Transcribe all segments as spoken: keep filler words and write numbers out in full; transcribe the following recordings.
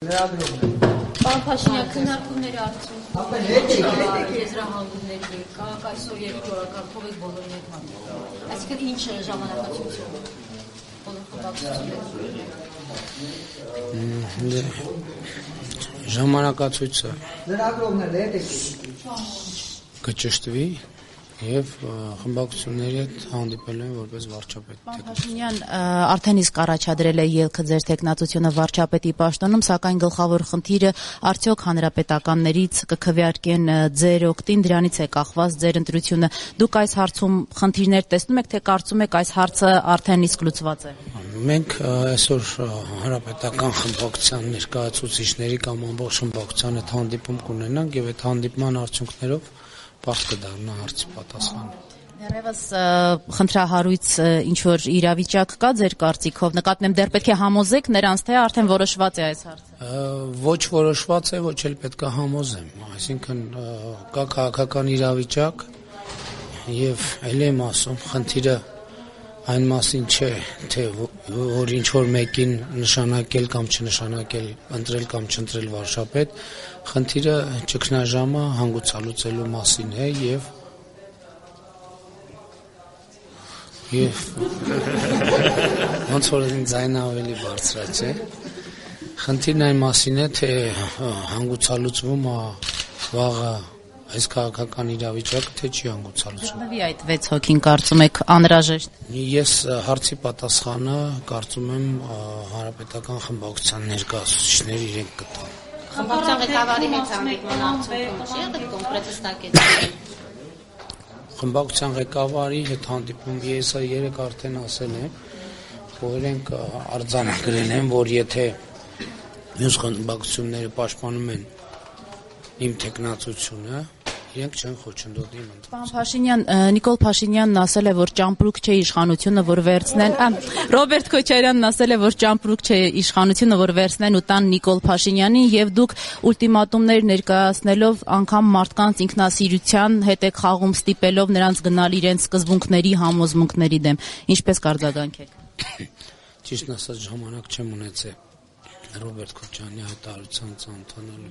Պարոն Փաշինյան, քննարկումների արդյունքում եզրահանգումների կա, այսօր երկու օրակարգով եք բոլորին հետ հանդիպում։ Այսինքն ինչ ժամանակացույցով բոլոր խմբակցությունները։ Ժամանակացույցը կճշտվի եւ խմբակցությունների հետ հանդիպել են որպես վարչապետ։ Պարոն Փաշինյան, արդեն իսկ առաջադրել է ելքը ձեր տեխնացությունը վարչապետի պաշտոնում, սակայն գլխավոր խնդիրը արդյոք հանրապետականներից կքվեարկեն ձեր օգտին, դրանից է կախված ձեր ընտրությունը։ Դուք այս հարցում խնդիրներ տեսնում եք, թե կարծում եք այս հարցը արդեն իսկ լուծված է։ Մենք այսօր հանրապետական խմբակցության ներկայացուցիչների կամ ամբողջ խմբակցության հետ հանդիպում կունենանք եւ այդ հանդիպման արդյունքներով պարզ կդառնա հարցի պատասխանը։ Դեռևս խնդրահարույց ինչ-որ իրավիճակ կա ձեր կարծիքով, նկատում եմ դեռ պետք է համոզեք նրանց, թե արդեն որոշված է այս հարցը։ Ոչ որոշված է, ոչ էլ պետք է համոզեմ, այսինքն կա քաղաքական իրավիճակ եւ ել եմ ասում, խնդիրը այն մասին չէ, թե որ ինչ-որ մեկին նշանակել կամ չնշանակել, ընտրել կամ չընտրել վարչապետ, խնդիրը ճգնաժամը հանգուցալուծելու մասին է եւ եւ ոնց որ ձայնը ավելի բարձր է, խնդիրն այն մասին է, թե հանգուցալուծվում է վաղը այս քաղաքական իրավիճակը, թե չի հանգուցալուծվում։ Գտնվի այդ վեց հոգին կարծում եք անհրաժեշտ։ Ես հարցի պատասխանը կարծում եմ հանրապետական խմբակցության ներկայացուցիչները իրենք կտան։ Խմբակցության ղեկավարի հետ հանդիպման արդյունքում չի եղել կոնկրետ հստակեցնել։ Խմբակցության ղեկավարի հետ հանդիպում ես երեք արդեն ասել եմ, որ իրենք արձանագրել են, որ եթե մյուս խմբակցությունները պաշտպանում են իմ տեխնացությունը, իրենք չեն խոչընդոտի իմ ընտրությունը։ Պարոն Փաշինյան, Նիկոլ Փաշինյանն ասել է, որ ճամպրուկ չէ իշխանությունը, որ վերցնեն, Ռոբերտ Քոչարյանն ասել է, որ ճամպրուկ չէ իշխանությունը, որ վերցնեն ու տան Նիկոլ Փաշինյանին, եւ դուք ուլտիմատումներ ներկայացնելով անգամ մարդկանց ինքնասիրության հետ եք խաղում, ստիպելով նրանց գնալ իրենց սկզբունքների, համոզմունքների դեմ։ Ինչպես կարձագանքեք։ Ճիշտն ասած ժամանակ չեմ ունեցել Ռոբերտ Քոչարյանի հայտարարության ծանոթանալու։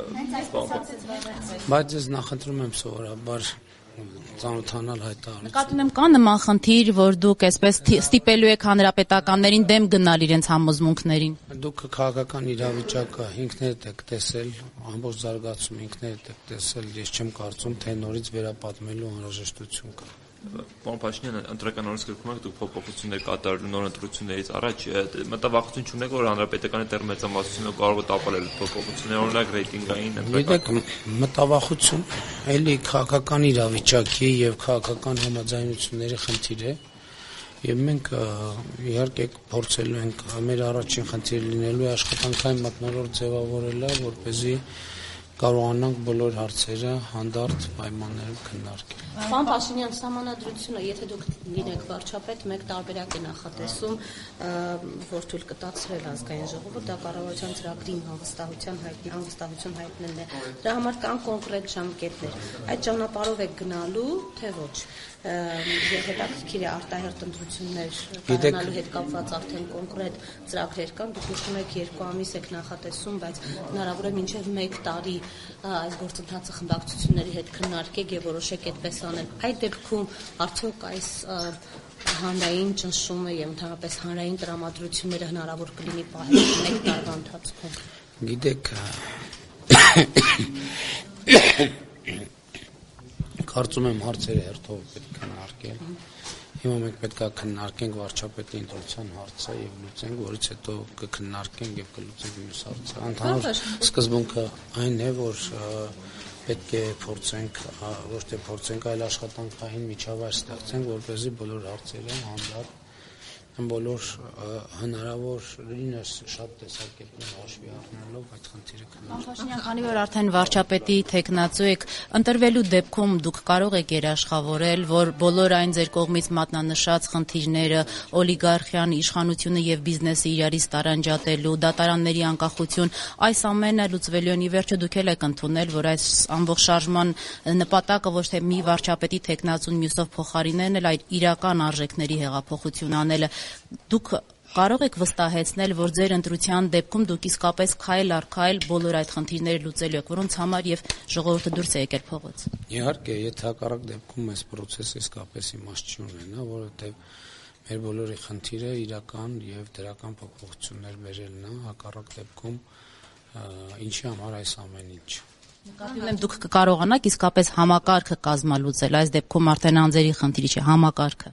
Բայց ես նախընտրում եմ սովորաբար ծանոթանալ հայտարարություն։ Նկատում եմ կա նման խնդիր, որ դուք այսպես ստիպելու եք հանրապետականներին դեմ գնալ իրենց համոզմունքներին։ Դուք քաղաքական իրավիճակը ինքներդ եք տեսել, ամբողջ զարգացում ինքներդ եք տեսել, ես չեմ կարծում, թե նորից վերապատմելու անհրաժեշտություն կա։ Պարոն Փաշինյան, ընտրական օրենսգրքում եք դուք փոփոխություններ կատարելու նոր ընտրություններից առաջ մտավախություն չունեք, որ հանրապետականի դեռ մեծամասնությունը կարող է տապալել փոփոխություններ, օրինակ ռեյտինգային ընտրական։ Մտավախություն էլի քաղաքական իրավիճակի եւ քաղաքական համաձայնությունների խնդիր է, եւ մենք իհարկե փորձելու ենք մեր առաջին խնդիրը լինելու է աշխատանքային մթնոլորտ ձևավորելը, որպեսզի կարողանանք բոլոր հարցերը հանդարտ պայմաններով քննարկել։ Պարոն Փաշինյան, սահմանադրությունը, եթե դուք լինեք վարչապետ, մեկ տարբերակ է նախատեսում, որ թույլ կտացրել ազգային ժողովը, դա կառավարության ծրագրին հանգստահության հայտնի հանգստահություն հայտնելն է։ Դրա համար կան կոնկրետ ժամկետներ։ Այդ ճանապարհով եք գնալու, թե ոչ։ Եվ հետաքրքիր է արտահերթ ընտրություններ կայանալու հետ կապված արդեն կոնկրետ ծրագրեր կան, դուք նշում եք երկու ամիս եք նախատեսում, բայց հնարավոր է մինչև մեկ տարի այս գործընթացը խմբակցությունների հետ քննարկեք եւ որոշեք այդպես անել։ Այդ դեպքում արդյոք այս հանրային ճնշումը եւ ընդհանրապես հանրային տրամադրությունները հնարավոր կլինի պահել մեկ տարվա ընթացքում։ Գիտեք, կարծում եմ հարցերը հերթով պետք է քննարկել։ Հիմա մենք պետք է քննարկենք վարչապետի ընտրության հարցը եւ լուծենք, որից հետո կքննարկենք եւ կլուծենք մյուս հարցը։ Ընդհանուր սկզբունքը այն է, որ պետք է փորձենք, ոչ թե փորձենք, այլ աշխատանքային միջավայր ստեղծենք, որպեսզի բոլոր հարցերը հանդարտ բոլոր հնարավորինս շատ տեսակետներ հաշվի առնելով այդ խնդիրը քննարկել։ Փաշինյան, քանի որ արդեն վարչապետի տեխնացու եք, ընտրվելու դեպքում դուք կարող եք երաշխավորել, որ բոլոր այն ձեր կողմից մատնանշած խնդիրները, օլիգարխիան, իշխանությունը եւ բիզնեսը իրարից տարանջատելու, դատարանների անկախություն, այս ամենը լուծվելու են ի վերջո դուք եք ընդունել, որ այս ամբողջ շարժման նպատակը ոչ թե մի վարչապետի տեխնացուն մյուսով փոխարինելն, այլ իրական արժեքների հեղափոխություն անելը։ Դուք կարող եք վստահեցնել, որ ձեր ընտրության դեպքում դուք իսկապես քայլ առ քայլ բոլոր այդ խնդիրները լուծելու եք, որոնց համար եւ ժողովուրդը դուրս է եկել փողոց։ Իհարկե, եթե հակառակ դեպքում այս process-ը իսկապես իմաստ չի ունենա, որովհետեւ մեր բոլորի խնդիրը իրական եւ դրական փոփոխություններ բերելն է, հակառակ դեպքում ինչի համար այս ամեն ինչ։ Նկատի ունեմ դուք կկարողանաք իսկապես համակարգը կազմալուծել, այս դեպքում արդեն անձերի խնդիրի չէ, համակարգը։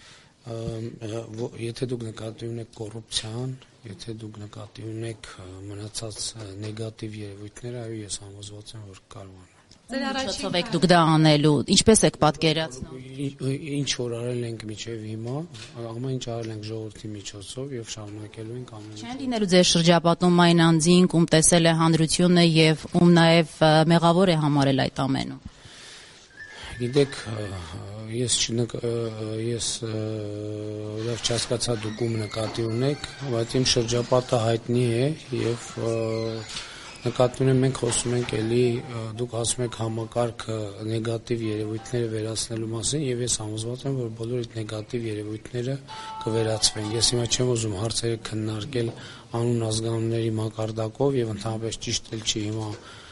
Եթե դուք նկատի ունեք կոռուպցիան, եթե դուք նկատի ունեք մնացած նեգատիվ երևույթները, այո, ես համոզված եմ, որ կարողանամ։ Ձեր առաջին եք դուք դա անելու, ինչպես եք պատկերացնում։ Ինչ որ արել ենք մինչև հիմա, ամեն ինչ արել ենք ժողովրդի միջոցով եւ շարունակելու ենք ամեն ինչ։ Չեն լինելու ձեր շրջապատում այն անձին, ում տեսել է հանրությունը եւ ում նաեւ մեղավոր է համարել այդ ամենում։ Գիտեք, ես ես լավ չհասկացա դուք ում նկատի ունեք, բայց իմ շրջապատը հայտնի է եւ նկատի ունեմ մենք խոսում ենք էլի դուք ասում եք համակարգը նեգատիվ երևույթները վերացնելու մասին եւ ես համոզված եմ որ բոլոր այդ նեգատիվ երևույթները կվերացվեն։ Ես հիմա չեմ ուզում հարցերը քննարկել անուն ազգանունների մակարդակով եւ ընդհանրապես ճիշտ էլ չի հիմա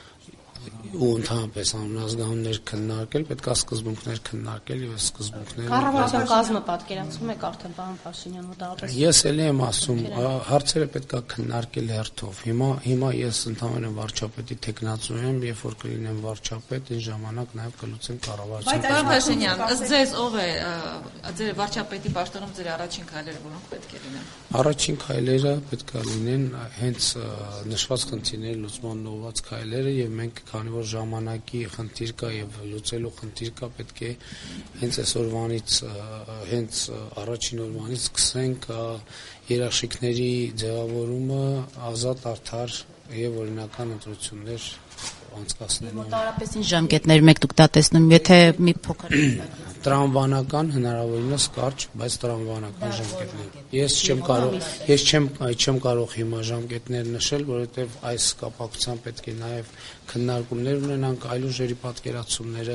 ու ընդհանրապես անազգանուններ քննարկել, պետք է սկզբունքներ քննարկել եւ սկզբունքները Կառավարության կազմը պատկերացնում եք արդեն պարոն Փաշինյան մոտավորապես։ Ես էլի եմ ասում, հարցերը պետք է քննարկել հերթով։ Հիմա հիմա ես ընդհանրապես վարչապետի տեխնացու եմ, երբ որ կլինեմ վարչապետ, այն ժամանակ նաեւ կլուծեմ կառավարության։ Բայց պարոն Փաշինյան, ըստ ձեզ ով է ձեր վարչապետի պաշտոնում ձեր առաջին քայլերը որոնք պետք է լինեն։ Առաջին քայլերը պետք է լինեն հենց նշված խնդիրների լուծման ուղղված քայլերը եւ մենք քանի որ ժամանակի խնդիր կա եւ լուծելու խնդիր կա, պետք է հենց այսօրվանից հենց առաջին օրվանից սկսենք երաշխիքների ձևավորումը ազատ արդար եւ օրինական ընտրություններ անցկացնելու։ Մոտավորապես ինչ ժամկետներ եք դուք դա տեսնում, եթե մի փոքր տրամաբանական հնարավորինս կարճ, բայց տրամաբանական ժամկետներ։ Ես չեմ կարող, ես չեմ չեմ կարող հիմա ժամկետներ նշել, որովհետև այս կապակցությամբ պետք է նաև քննարկումներ ունենանք, այլ ուժերի պատկերացումները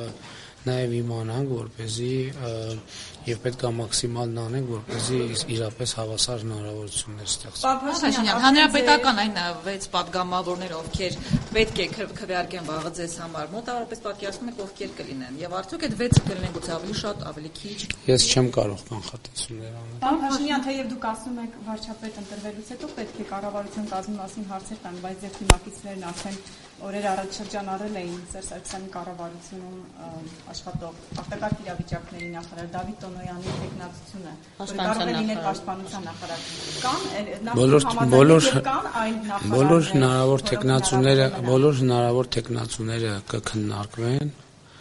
նաև իմանանք, որպեսզի եւ պետք է մաքսիմալն անենք, որպեսզի իրապես հավասար հնարավորություններ ստեղծվեն։ Փաշինյան, հանրապետական այն վեց падգամավորներ, ովքեր պետք է քվեարկեն վաղը ձեզ համար, մոտավորապես պատկերացնում եք ովքեր կլինեն եւ արդյոք այդ վեցը կլինեն գուցե ավելի շատ, ավելի քիչ։ Ես չեմ կարող կանխատեսումներ անել։ Պարոն Փաշինյան, թեև դուք ասում եք վարչապետ ընտրվելուց հետո պետք է կառավարության կազմի մասին հարցեր տան, բայց ձեր թիմակիցներն արդեն օրեր առաջ շրջանառել էին Սերժ Սարգսյանի կառավարությունում աշխատող արտակարգ իրավիճակների նախարար Դավիթ Տոնոյանի տեխնացությունը, որը կարող է լինել պաշտպանության նախարար։ Կան բոլոր բոլոր բոլոր հնարավոր տեխնացուները, բոլոր հնարավոր տեխնացուները կքննարկվեն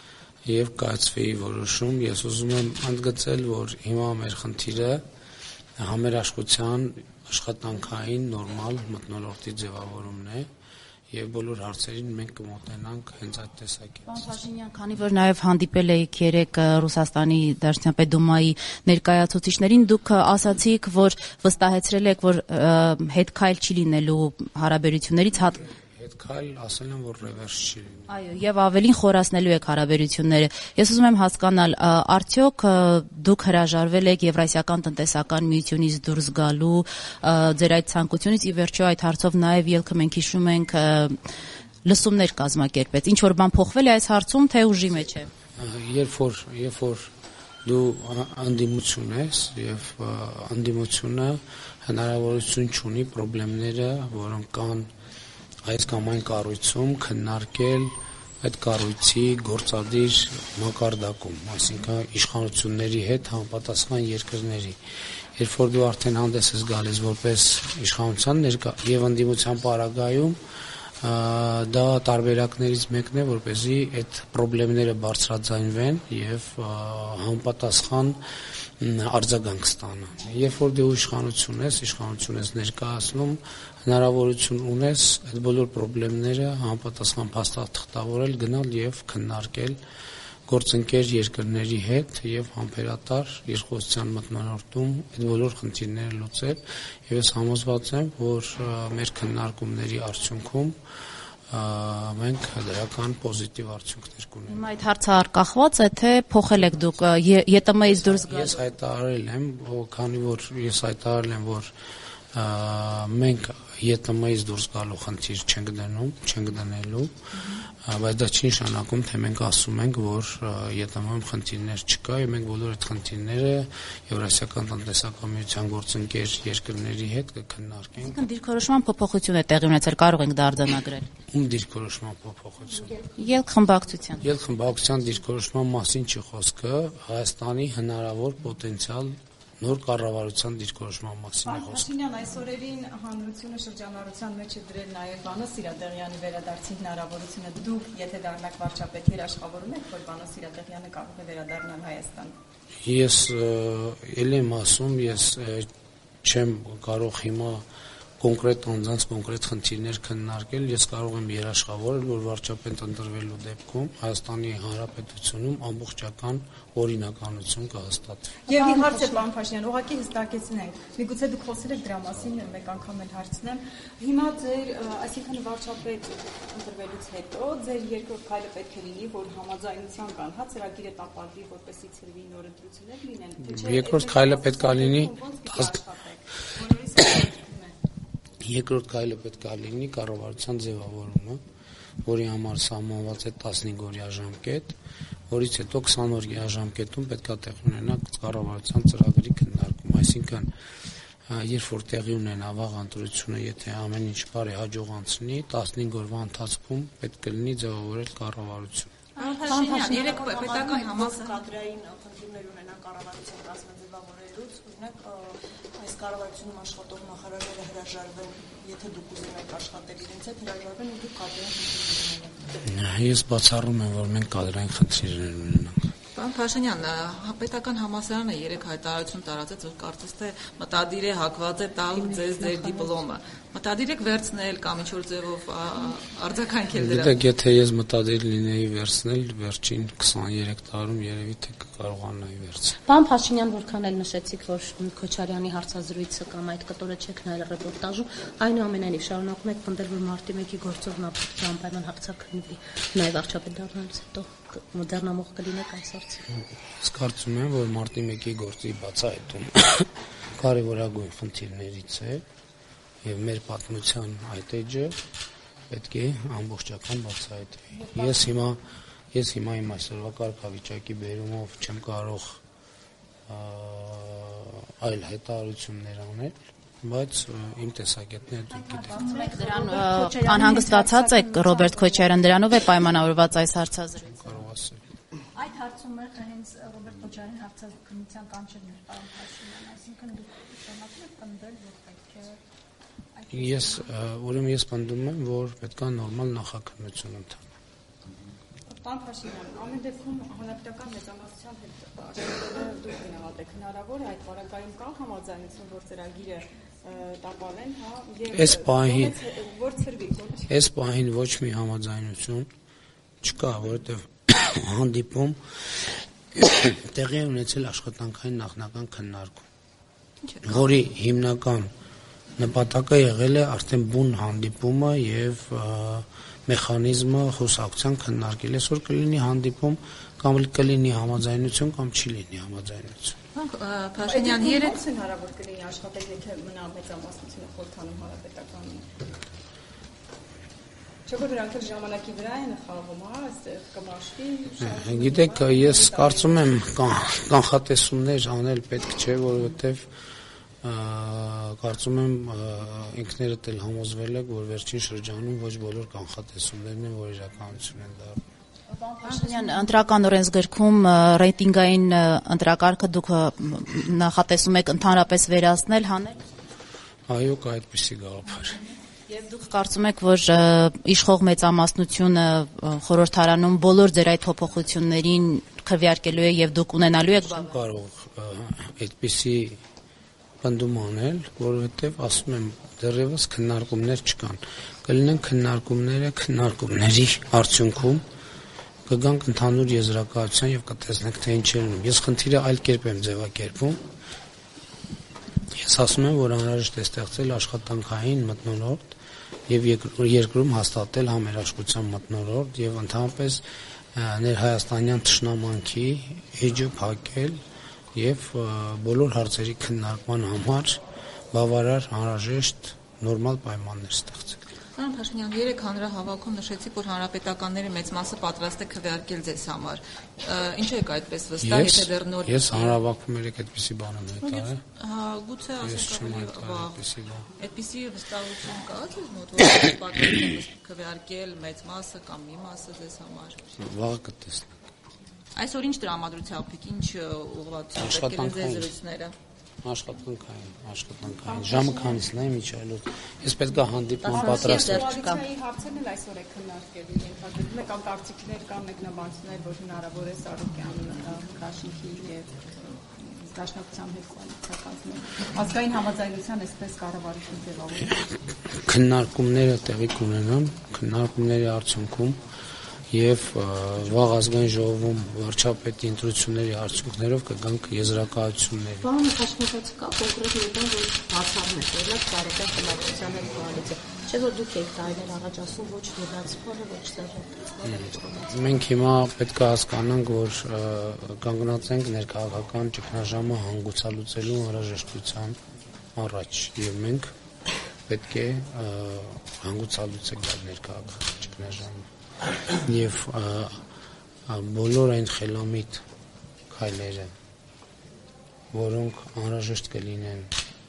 եւ կայացվի որոշում։ Ես ուզում եմ ընդգծել, որ հիմա մեր խնդիրը համերաշխության աշխատանքային նորմալ մթնոլորտի ձևավորումն է եւ բոլոր հարցերին մենք կմոտենանք հենց այդ տեսակետից։ Պարոն Փաշինյան, քանի որ նաեւ հանդիպել եք երեք Ռուսաստանի Դաշնապետ Դումայի ներկայացուցիչներին, դուք ասացիք, որ վստահեցրել եք, որ հետ քայլ չի լինելու հարաբերություններից հատ Հետ քայլ ասել եմ, որ ռևերս չի լինի։ Այո, եւ ավելին խորացնելու եք հարաբերությունները։ Ես ուզում եմ հասկանալ, արդյոք դուք հրաժարվել եք Եվրասիական տնտեսական միությունից դուրս գալու ձեր այդ ցանկությունից, ի վերջո այդ հարցով նաեւ ելքը մենք հիշում ենք լսումներ կազմակերպեց։ Ինչ որ բան փոխվել է այս հարցում, թե ուժի մեջ է։ Երբ որ երբ որ դու անդիմություն ես եւ անդիմությունը հնարավորություն ունի խնդիրները, որոնք կան այս կամ այն կառույցում քննարկել այդ կառույցի գործադիր մակարդակում, այսինքն իշխանությունների հետ համապատասխան երկրների։ Երբ որ դու արդեն հանդես ես գալիս որպես իշխանության ներկա եւ ընդդիմության պարագայում, դա տարբերակներից մեկն է, որպեսզի այդ խնդիրները բարձրաձայնվեն եւ համապատասխան արձագանք ստանան։ Երբ որ դու իշխանություն ես, իշխանություն ես ներկայացնում, հնարավորություն ունես այդ բոլոր խնդիրները համապատասխան փաստաթղթավորել, գնալ եւ քննարկել գործընկեր երկրների հետ եւ համբերատար երկխոսության մթնոլորտում այդ բոլոր խնդիրները լուծել եւ ես համոզված եմ, որ մեր քննարկումների արդյունքում մենք դրական պոզիտիվ արդյունքներ կունենանք։ Հիմա այդ հարցը արկախված է, թե փոխել եք դուք Ե Տ Մ-ից դուրս գալու։ Ես հայտարարել եմ, քանի որ ես հայտարարել եմ, որ մենք Ե Տ Մ-ից դուրս գալու խնդիր չենք դնում, չենք դնելու, բայց դա չի նշանակում, թե մենք ասում ենք, որ Ե Տ Մ-ում խնդիրներ չկա, եւ մենք բոլոր այդ խնդիրները Եվրասիական տնտեսական միության գործընկեր երկրների հետ կքննարկենք։ Այսինքն դիրքորոշման փոփոխություն է տեղի ունեցել, կարող ենք դա արձանագրել։ Ում դիրքորոշման փոփոխություն։ Ելքխմբակցության։ Ելքխմբակցության դիրքորոշման մասին չի խոսքը, Հայաստանի հնարավոր պոտենցիալ նոր կառավարության դիրքորոշման մասին է խոսքը։ Փաշինյան, այս օրերին հանրությունը շրջանառության մեջ է դրել նաև Վանո Սիրադեղյանի վերադարձի հնարավորությունը։ Դուք, եթե դառնաք վարչապետ, երաշխավորում եք, որ Վանո Սիրադեղյանը կարող է վերադառնալ Հայաստան։ Ես ելի եմ ասում, ես չեմ կարող հիմա կոնկրետ անձանց կոնկրետ խնդիրներ քննարկել, ես կարող եմ երաշխավորել, որ վարչապետ ընտրվելու դեպքում Հայաստանի Հանրապետությունում ամբողջական օրինականություն կհաստատվի։ Եվ մի հարց է, պարոն Փաշինյան, ուղղակի հստակեցնենք։ Միգուցե դուք խոսել եք դրա մասին, մեկ անգամ էլ հարցնեմ։ Հիմա ձեր, այսինքն վարչապետ ընտրվելուց հետո ձեր երկրորդ քայլը պետք է լինի, որ համաձայնության կան, հա, ծրագիրը տապալվի, որպեսզի ծրվի նոր ընտրություններ լինեն, թե չէ։ Երկրորդ քայլը պետք է լինի Երկրորդ քայլը պետք է լինի կառավարության ձևավորումը, որի համար սահմանված է տասնհինգ օրյա ժամկետ, որից հետո քսան օրյա ժամկետում պետք է տեղի ունենա կառավարության ծրագրի քննարկում, այսինքն երբ որ տեղի ունենա վաղ ընտրությունը, եթե ամեն ինչ բարի հաջող անցնի, տասնհինգ օրվա ընթացքում պետք է լինի ձևավորել կառավարություն։ Փաշինյան, երեք պետական համակարգային խնդիրներ ունենան կառավարության կազմաձևավորելուց, օրինակ այս կառավարությունում աշխատող նախարարները հրաժարվեն, եթե դուք ուզում եք աշխատել իրենց հետ, հրաժարվեն ու դուք կադրային խնդիրներ ունենաք։ Ես բացառում եմ, որ մենք կադրային խնդիրներ ունենանք։ Պարոն Փաշինյան, պետական համալսարանը երեք հայտարարություն տարածեց, որ կարծես թե մտադիր է հակված է տալ ձեզ ձեր դիպլոմը։ Մտադիր եք վերցնել կամ ինչ-որ ձևով արձագանքել դրա։ Գիտեք, եթե ես մտադիր լինեի վերցնել, վերջին քսաներեք տարում երևի թե կկարողանայի վերցնել։ Պարոն Փաշինյան, որքան էլ նշեցիք, որ Քոչարյանի հարցազրույցը կամ այդ կտորը չեք նայել ռեպորտաժում, այնուամենայնիվ շարունակում եք պնդել, որ մարտի մեկի գործով նա պետք է անպայման հարձակվի, նաև վարչապետ դառնալուց հետո մոդեռնամող կլինեք այս հարցում։ Ես կարծում եմ, որ մարտի մեկի գործի բացահայտում կարևորագույն խնդիրներից է եւ մեր պատմության այդ էջը պետք է ամբողջական բացահայտվի։ Ես հիմա ես հիմա իմ այսօրվա կարգավիճակի բերումով չեմ կարող այլ հայտարարություններ անել, բայց իմ տեսակետն է դուք գիտեք։ Դրան անհանգստացած եք Ռոբերտ Քոչարյան դրանով է պայմանավորված այս հարցազրույցը։ Կարող ասել։ Այդ հարցումը հենց Ռոբերտ Քոչարյանի հարցազրույցության կանչելն էր, պարոն Փաշինյան, այսինքն դուք շարունակում եք պնդել, որ պետք է Ես ուրեմն ես պնդում եմ, որ պետք է նորմալ նախաքննություն ընթանա։ Պարոն Փաշինյան, ամեն դեպքում հանրապետական մեծամասնության հետ աշխատելը դուք գնահատեք, հնարավոր է այդ բարակայում կա համաձայնություն, որ ծրագիրը տապալեն, հա, եւ Այս պահին որ ծրվի, որ Այս պահին ոչ մի համաձայնություն չկա, որովհետեւ հանդիպում տեղի ունեցել աշխատանքային նախնական քննարկում, որի հիմնական նպատակը եղել է արդեն բուն հանդիպումը եւ մեխանիզմը խոսակցության քննարկել։ Այսօր կլինի հանդիպում կամ կլինի համաձայնություն կամ չի լինի համաձայնություն։ Փաշինյան, երեք հնարավոր կլինի աշխատել, եթե մնա մեծամասնությունը խորհրդանում հանրապետականին։ Չէ՞ որ դրանք ժամանակի վրա են խաղում, հա, այստեղ կմաշվի։ Գիտեք, ես կարծում եմ կանխատեսումներ անել պետք չէ, որովհետեւ կարծում եմ ինքներդ էլ համոզվել եք, որ վերջին շրջանում ոչ բոլոր կանխատեսումներն են, որ իրականություն են դառնում։ Փաշինյան, ընտրական օրենսգրքում ռեյտինգային ընտրակարգը դուք նախատեսում եք ընդհանրապես վերացնել, հանել։ Այո, կա այդպիսի գաղափար։ Եվ դուք կարծում եք, որ իշխող մեծամասնությունը խորհրդարանում բոլոր ձեր այդ փոփոխություններին քվեարկելու է եւ դուք ունենալու եք բան։ Կարող այդպիսի պնդում անել, որովհետև ասում եմ դեռևս քննարկումներ չկան։ Կլինեն քննարկումները, քննարկումների արդյունքում կգանք ընդհանուր եզրակացության եւ կտեսնենք թե ինչ է լինում։ Ես խնդիրը այլ կերպ եմ ձևակերպում։ Ես ասում եմ, որ անհրաժեշտ է ստեղծել աշխատանքային մթնոլորտ եւ երկրում հաստատել համերաշխության մթնոլորտ եւ ընդհանրապես ներհայաստանյան թշնամանքի էջը փակել եւ բոլոր հարցերի քննարկման համար բավարար անհրաժեշտ նորմալ պայմաններ ստեղծել։ Պարոն Փաշինյան, երեք հանրահավաքում նշեցիք, որ հանրապետականների մեծ մասը պատրաստ է քվեարկել ձեզ համար։ Ինչ եք այդպես վստահ, եթե դեռ նոր Ես հանրահավաքում երեք այդպիսի բան եմ հայտարարել։ Հա, գուցե ասեք ավելի այդպիսի վստահություն կա ձեզ մոտ, որ պատրաստ եք քվեարկել մեծ մասը կամ մի մասը ձեզ համար։ Վաղը կտեսնենք։ Այսօր ինչ տրամադրությամբ եք, ինչ ուղղվածությամբ եք ձեր զրույցները։ Աշխատանքային, աշխատանքային։ Ժամը քանիսն է միջայլոց։ Ես պետք է հանդիպում պատրաստ եմ։ Կոալիցիայի հարցերն էլ այսօր է քննարկելու ենթադրվում է կամ կարծիքներ կամ մեկնաբանություններ, որ հնարավոր է Սարոկյան Դաշնքի եւ Դաշնակցության հետ կոալիցիա կազմել։ Ազգային համաձայնության այսպես կառավարություն ձևավորել։ Քննարկումները տեղի կունենան, քննարկումների արդյունքում եւ վաղ ազգային ժողովում վարչապետի ընտրությունների արդյունքներով կգանք եզրակացությունների։ Բանը հաշվետվեցի կա կոնկրետ մի բան, որ բացառում է, օրինակ Սարոկյան խմբակցության հետ կոալիցիա։ Չէ՞ որ դուք եք տարիներ առաջ ասում ոչ դիվացիոնը, ոչ սերտիֆիկատը։ Մենք հիմա պետք է հասկանանք, որ կանգնած ենք ներքաղաքական ճգնաժամը հանգուցալուծելու անհրաժեշտության առաջ եւ մենք պետք է հանգուցալուծենք այդ ներքաղաքական ճգնաժամը։ Եվ բոլոր այն խելամիտ քայլերը, որոնք անհրաժեշտ կլինեն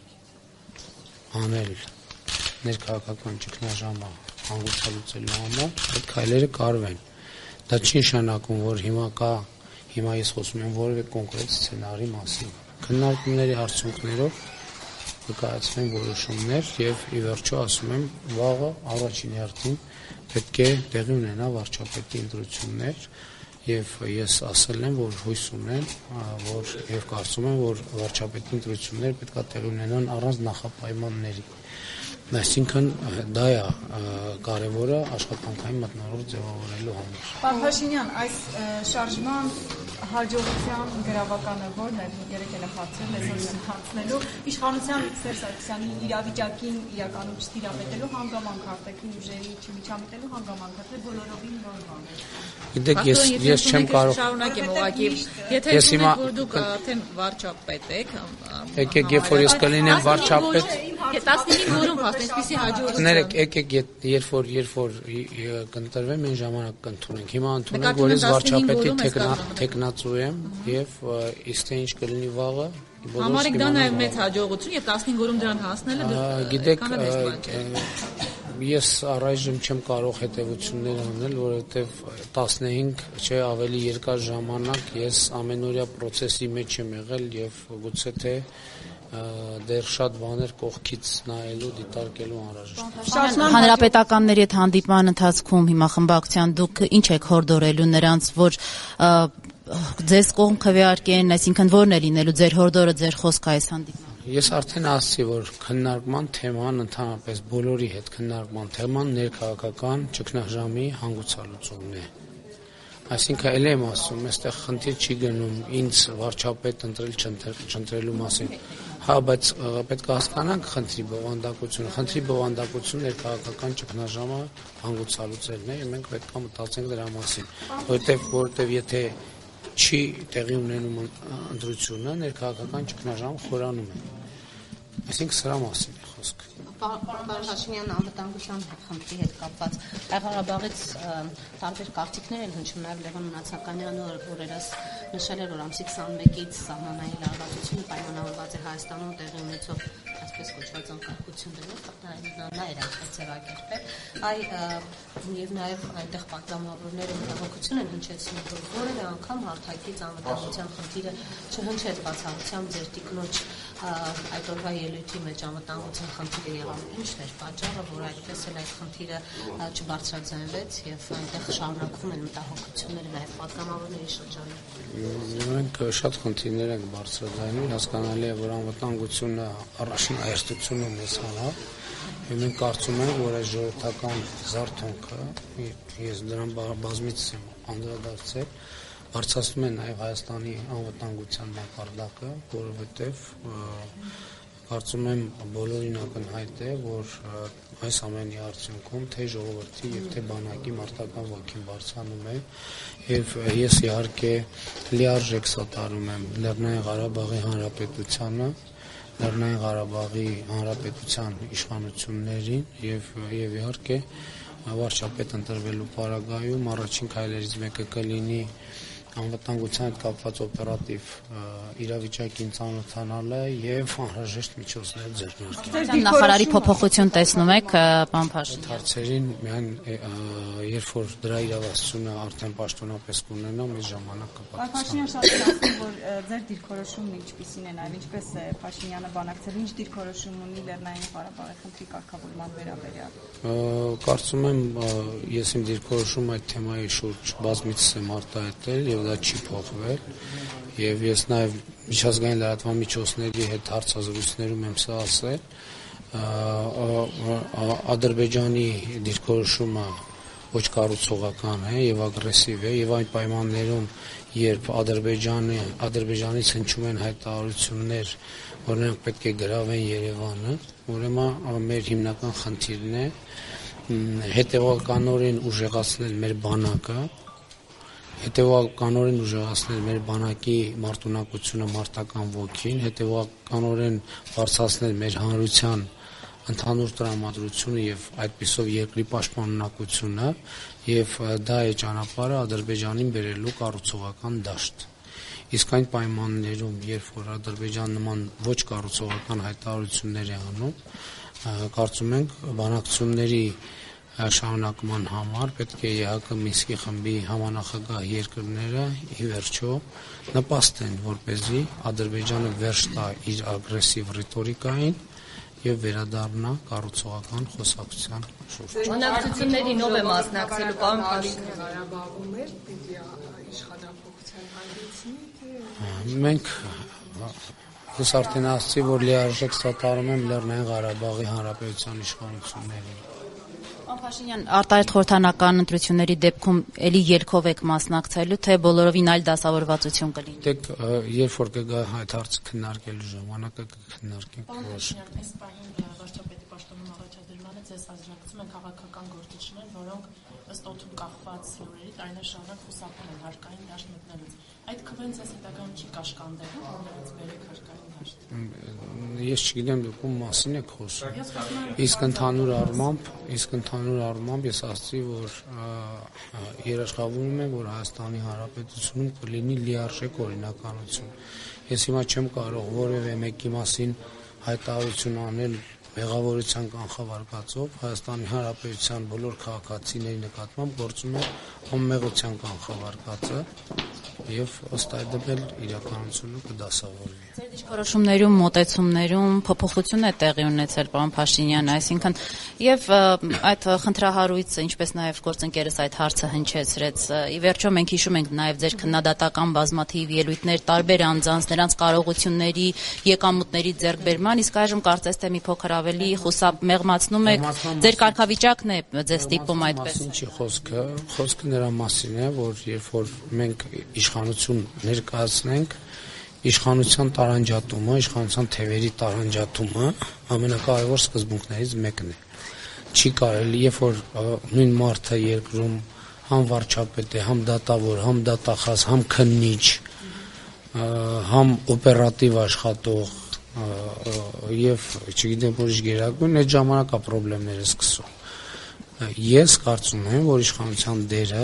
անել ներքաղաքական ճգնաժամը հանգուցալուծելու համար, այդ քայլերը կարվեն։ Դա չի նշանակում, որ հիմա կա, հիմա ես խոսում եմ որևէ կոնկրետ սցենարի մասին։ Քննարկումների արդյունքներով կկայացվեն որոշումներ եւ ի վերջո ասում եմ, վաղը առաջին հերթին պետք է տեղի ունենա վարչապետի ընտրություններ եւ ես ասել եմ, որ հույս ունեմ, որ եւ կարծում եմ, որ վարչապետի ընտրությունները պետք է տեղի ունենան առանց նախապայմանների։ Այսինքն դա է կարևորը աշխատանքային մթնոլորտ ձևավորելու համար։ Պարոն Փաշինյան, այս շարժման հաջողության գրավականը որն է, երեք էլ հարցերն այսօր հանձնելու իշխանության Սերժ Սարգսյանի իրավիճակին իրականում չտիրապետելու հանգամանք արտաքին ուժերի չմիջամտելու հանգամանք, թե բոլորովին նոր բան է։ Գիտեք, ես ես չեմ կարող շարունակեմ ուղղակի, եթե ասում որ դուք արդեն վարչապետ եք, եկեք, երբ որ ես կլինեմ վարչապետ, տասնինին որում այսպեսի հաջողություն։ Ներեք, եկեք, երբ որ երբ որ կընտրվեմ, այն ժամանակ կընդունենք։ Հիմա ընդունենք, որ ես վարչապետի տեխնացու եմ եւ իսկ թե ինչ կլինի վաղը, Համարեք դա նաեւ մեծ հաջողություն եւ տասնհինգ օրում դրան հասնելը գիտեք, ես առայժմ չեմ կարող հետևություններ անել, որովհետեւ տասնհինգ, չէ, ավելի երկար ժամանակ ես ամենօրյա process-ի մեջ եմ եղել եւ գուցե թե դեռ շատ բաներ կողքից նայելու, դիտարկելու անհրաժեշտ։ Հանրապետականների հետ հանդիպման ընթացքում հիմա խմբակցության դուք ինչ եք հորդորելու նրանց, որ ձեզ կողմ քվեարկեն, այսինքն որն է լինելու ձեր հորդորը, ձեր խոսքը այս հանդիպման։ Ես արդեն ասացի, որ քննարկման թեման ընդհանրապես բոլորի հետ քննարկման թեման ներքաղաքական ճգնաժամի հանգուցալուծումն է։ Այսինքն էլ եմ ասում, այստեղ խնդիր չի գնում ինձ վարչապետ ընտրել չընտրելու մասին։ Հա, բայց պետք է հասկանանք խնդրի բովանդակությունը։ Խնդրի բովանդակությունը ներքաղաքական ճգնաժամը հանգուցալուծելն է, եւ մենք պետք է մտածենք դրա մասին, որովհետեւ որովհետեւ եթե չի տեղի ունենում ընտրությունը, ներքաղաքական ճգնաժամը խորանում է։ Այսինքն սրա մասին է խոսքը։ Պարոն Փաշինյան, անվտանգության խնդրի հետ կապված Ղարաբաղից տարբեր կարծիքներ են հնչում, նաև Լևոն Մնացականյանը օրերս նշել էր, որ ամսի քսանմեկից սահմանային լարվածությունը պայմանավորված է Հայաստանում տեղի ունեցող այսպես կոչված անկարգություններով, դա նա էր այդպես ձևակերպել։ Այ եւ նաև այնտեղ պատգամավորները մտահոգություն են հնչեցնում, որ որևէ անգամ հարթակից անվտանգության խնդիրը չհնչեց բացառությամբ ձեր տիկնոջ այդ օրվա ելույթի մեջ անվտանգության խնդիրը եղավ։ Ինչն էր պատճառը, որ այդպես էլ այդ խնդիրը չբարձրաձայնվեց եւ այնտեղ շարունակվում են մտահոգությունները նաև պատգամավորների շրջանում։ Մենք շատ խնդիրներ ենք բարձրաձայնում, հասկանալի է, որ անվտանգությունը առաջնահերթություն է մեզ համար։ Եվ մենք կարծում ենք, որ այս ժողովրդական զարթոնքը, ես դրան բազմիցս եմ անդրադարձել, բարձրացնում է նաև Հայաստանի անվտանգության մակարդակը, որովհետև Կարծում եմ բոլորին ակնհայտ է, որ այս ամենի արդյունքում թե ժողովրդի եւ թե բանակի մարտական ոգին բարձրանում է եւ ես իհարկե լիարժեք սատարում եմ Լեռնային Ղարաբաղի Հանրապետությանը, Լեռնային Ղարաբաղի Հանրապետության իշխանություններին եւ եւ իհարկե վարչապետ ընտրվելու պարագայում առաջին քայլերից մեկը կլինի անվտանգության հետ կապված օպերատիվ իրավիճակին ծանոթանալը եւ անհրաժեշտ միջոցներ ձեռնարկել։ Նախարարի փոփոխություն տեսնում եք, պարոն Փաշինյան։ Հարցերին միայն երբ որ դրա իրավասությունը արդեն պաշտոնապես կունենա, մեզ ժամանակ կպատասխանի։ Փաշինյան շատ ասում, որ ձեր դիրքորոշումն ինչպիսին է, այլ ինչպես է Փաշինյանը բանակցել, ինչ դիրքորոշում ունի Լեռնային Ղարաբաղի խնդրի կարգավորման վերաբերյալ։ Կարծում եմ ես իմ դիրքորոշումը այդ թեմայի շուրջ բազմիցս եմ արտահայտել եւ դա չի փոխվել եւ ես նաեւ միջազգային լրատվամիջոցների հետ հարցազրույցներում եմ սա ասել Ադրբեջանի դիրքորոշումը ոչ կառուցողական է եւ ագրեսիվ է եւ այն պայմաններում երբ Ադրբեջանը Ադրբեջանից հնչում են հայտարարություններ որ նրանք պետք է գրավեն Երևանը ուրեմն մեր հիմնական խնդիրն է հետեւականորեն ուժեղացնել մեր բանակը հետևականորեն ուժեղացնել մեր բանակի մարտունակությունը, մարտական ոգին, հետևականորեն բարձրացնել մեր հանրության ընդհանուր տրամադրությունը եւ այդպիսով երկրի պաշտպանունակությունը եւ դա է ճանապարհը Ադրբեջանին բերելու կառուցողական դաշտ։ Իսկ այն պայմաններում, երբ որ Ադրբեջան նման ոչ կառուցողական հայտարարություններ է անում, կարծում ենք բանակցությունների շարունակման համար պետք է ԵԱՀԿ Մինսկի խմբի համանախագահ երկրները ի վերջո նպաստեն, որպեսզի Ադրբեջանը վերջ տա իր ագրեսիվ ռետորիկային եւ վերադառնա կառուցողական խոսակցության շուրջ։ Բանակցություններին ով է մասնակցելու, պարոն Փաշինյան։ Ղարաբաղում էր պիտի իշխանապողության հանդիպի, թե մենք ես արդեն ասացի, որ լիարժեք սատարում եմ Լեռնային Ղարաբաղի Հանրապետության իշխանություններին։ Պարոն Փաշինյան, արտահայտ խորհրդանական ընտրությունների դեպքում էլի ելքով եք մասնակցելու, թե բոլորովին այլ դասավորվածություն կլինի։ Դեք երբ որ կգա այդ հարցը քննարկելու ժամանակը կքննարկենք որոշ։ Այս պահին վարչապետի պաշտոնում առաջադրմանը ձեզ հասարակցում են քաղաքական գործիչներ, որոնք ըստ օդում կախված լուրերի տարիներ շարունակ խուսափում են հարկային դաշտ մտնելուց։ Այդ քվեն ձեզ հետագայում չի կաշկանդելու, որ նրանց բերեք հարկային դաշտ։ Ես չգիտեմ դուք ում մասին եք խոսում։ Իսկ ընդհանուր առմամբ, իսկ ընդհանուր առմամբ ես ասացի, որ երաշխավորում եմ, որ Հայաստանի Հանրապետությունում կլինի լիարժեք օրինականություն։ Ես հիմա չեմ կարող որևէ մեկի մասին հայտարարություն անել մեղավորության կանխավարկածով Հայաստանի Հանրապետության բոլոր քաղաքացիների նկատմամբ գործում է անմեղության կանխավարկածը եւ ըստ այդմ իրականությունը կդասավորվի։ Ձեր դիրքորոշումներում, մոտեցումներում փոփոխություն է տեղի ունեցել, պարոն Փաշինյան, այսինքն եւ այդ խնդրահարույցը, ինչպես նաեւ գործընկերս այդ հարցը հնչեցրեց, ի վերջո մենք հիշում ենք նաեւ ձեր քննադատական բազմաթիվ ելույթներ տարբեր անձանց, նրանց կարողությունների, եկամուտների ձեռքբերման, իսկ այժմ կարծես թե մի փոքր ավելի խուսափ մեղմացնում եք, ձեր կարգավիճակն է ձեզ ստիպում այդպես։ Ինչի խոսքը, խոսքը նրա մասին է, որ երբ որ մենք իշխանություն ներկայացնենք, իշխանության տարանջատումը, իշխանության թևերի տարանջատումը ամենակարևոր սկզբունքներից մեկն է։ Չի կարելի, երբ որ նույն մարդը երկրում համ վարչապետ է, համ դատավոր, համ դատախազ, համ քննիչ, համ օպերատիվ աշխատող եւ չգիտեմ ուրիշ գերագույն, այդ ժամանակ է խնդիրները սկսում։ Ես կարծում եմ, որ իշխանության դերը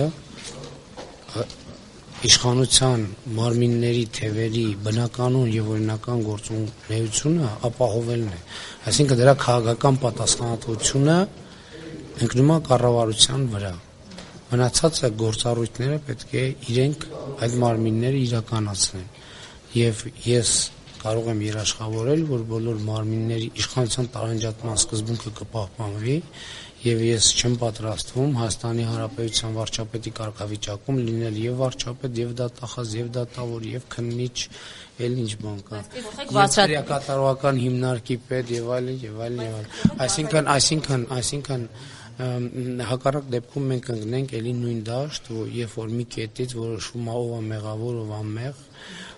իշխանության մարմինների թևերի բնականon եւ օրինական գործունեությունը ապահովելն է, այսինքն դրա քաղաքական պատասխանատվությունը ընկնում է կառավարության վրա։ Մնացածը գործառույթները պետք է իրենք այդ մարմինները իրականացնեն եւ ես կարող եմ երաշխավորել, որ բոլոր մարմինների իշխանության տարանջատման սկզբունքը կպահպանվի եւ ես չեմ պատրաստվում Հայաստանի Հանրապետության վարչապետի կարգավիճակում լինել եւ վարչապետ, եւ դատախազ, եւ դատավոր, եւ քննիչ, էլ ինչ բան կա։ Եւ կատարողական հիմնարկի պետ եւ այլն եւ այլն եւ այլն։ Այսինքն, այսինքն, այսինքն հակառակ դեպքում մենք ընկնենք էլի նույն դաշտ, երբ որ մի կետից որոշվում է ով է մեղավոր, ով անմեղ,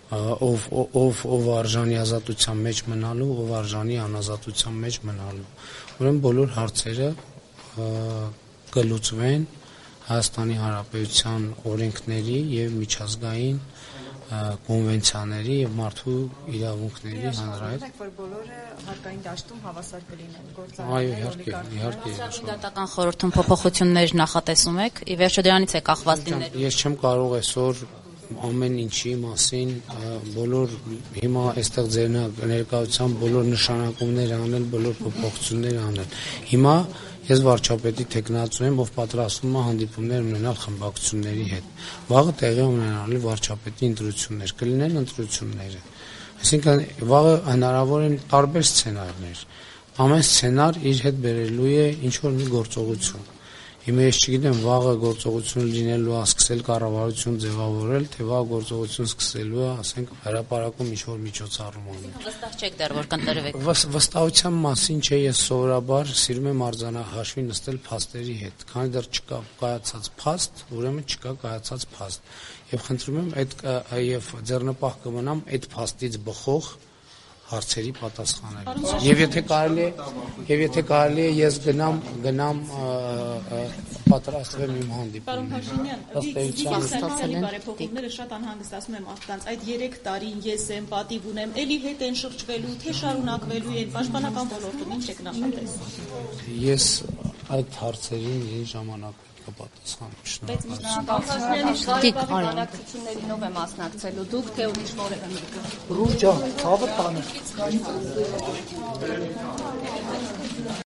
ով ով ով արժանի ազատության մեջ մնալու, ով արժանի անազատության մեջ մնալու։ Ուրեմն բոլոր հարցերը կլուծվեն Հայաստանի Հանրապետության օրենքների եւ միջազգային կոնվենցիաների եւ մարդու իրավունքների հանրայինի որ բոլորը հարկային դաշտում հավասար կլինեն գործարարները։ Այո, իհարկե, իհարկե։ Դատական խորհրդում փոփոխություններ նախատեսում եք։ Ի վերջո դրանից է կախված լինելու։ Ես չեմ կարող այսօր ամեն ինչի մասին բոլոր հիմա այստեղ ձեր ներկայությամբ բոլոր նշանակումները անել, բոլոր փոփոխությունները անել։ Հիմա ես վարչապետի տեխնացու եմ, ով պատրաստվում է հանդիպումներ ունենալ խմբակցությունների հետ։ Վաղը տեղի ունենալու վարչապետի ընտրություններ, կլինեն ընտրությունները։ Այսինքն վաղը հնարավոր են տարբեր սցենարներ։ Ամեն սցենար իր հետ բերելու է ինչ որ մի գործողություն։ Հիմա ես չգիտեմ վաղը գործողություն լինելու է սկսել կառավարություն ձևավորել, թե վաղ գործողություն սկսելու է, ասենք, հրապարակում ինչ-որ միջոցառում անել։ Վստահ չեք դեռ որ կընտրվեք։ Վստահության մասին չէ, ես սովորաբար սիրում եմ արձանահաշվի նստել փաստերի հետ։ Քանի դեռ չկա կայացած փաստ, ուրեմն չկա կայացած փաստ։ Եվ խնդրում եմ այդ եւ ձեռնպահ կմնամ այդ փաստից բխող հարցերի պատասխանել։ Եվ եթե կարելի է, եւ եթե կարելի է ես գնամ գնամ պատրաստվեմ իմ հանդիպումին։ Պարոն Փաշինյան, ստացել են բարեփոխումները շատ անհանգստացնում եմ մարդկանց։ Այդ երեք տարին ես եմ, պատիվ ունեմ, էլի հետ են շրջվելու, թե շարունակվելու են պաշտպանական ոլորտում ինչ եք նախատեսում։ Ես այդ հարցերին իրեն ժամանակ պատասխան բանակցություններին ով է մասնակցելու դուք թե ուրիշ որևէ մեկը։ Ռուժ ջան, ցավը տանը։